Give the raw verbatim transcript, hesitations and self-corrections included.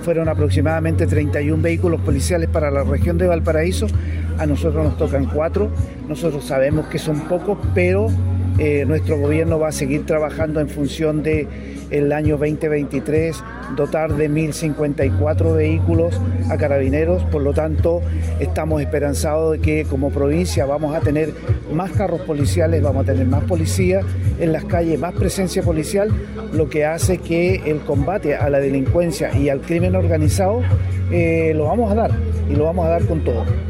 fueron aproximadamente treinta y un vehículos policiales para la región de Valparaíso. A nosotros nos tocan cuatro. Nosotros sabemos que son pocos, pero eh, nuestro gobierno va a seguir trabajando en función de el año veinte veintitrés, dotar de mil cincuenta y cuatro vehículos a Carabineros. Por lo tanto, estamos esperanzados de que como provincia vamos a tener más carros policiales, vamos a tener más policía en las calles, más presencia policial, lo que hace que el combate a la delincuencia y al crimen organizado eh, lo vamos a dar, y lo vamos a dar con todo.